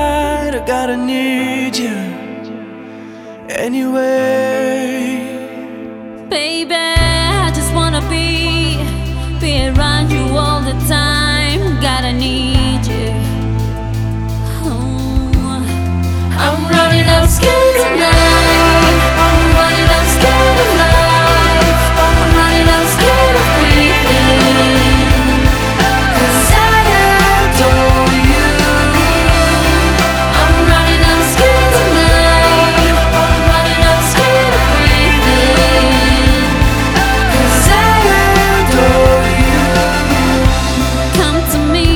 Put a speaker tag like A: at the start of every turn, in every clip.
A: tonight, I gotta need you anyway.
B: Baby, I just wanna be around you all the time. Gotta need you. I'm running out scared tonight. I'm running out scared of life. I'm running out scared of breathing. 'Cause I adore you. I'm running out scared tonight. I'm running out scared of breathing. 'Cause I adore you. Come to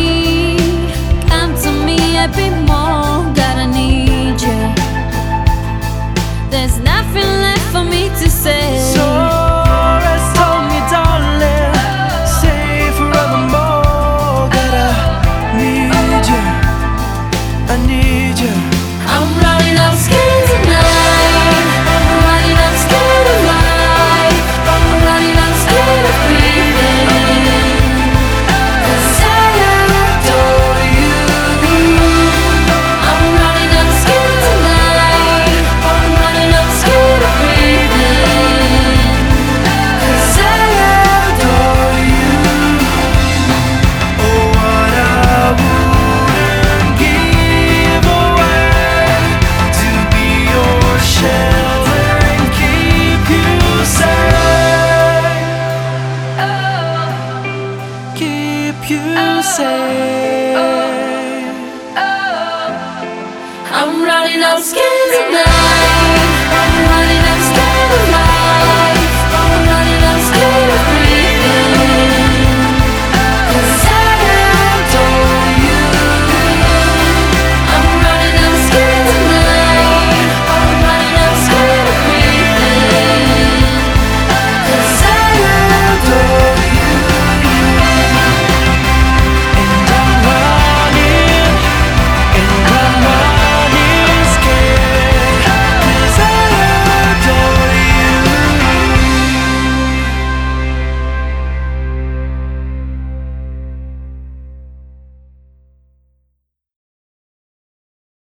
B: me a bit more. Gotta need you. There's nothing left for me to say.
A: So rest on me, darling. Say forevermore that I need you. I need you.
B: I'm running out scared tonight. I'm running out scared of life. I'm running out scared of breathing. 'Cause I adore you. I'm running out scared tonight. I'm running out scared of breathing. 'Cause I adore you.
A: Oh, what I wouldn't give away to be your shelter and keep you safe. Keep you safe.
B: I'm running out scared tonight. I'm running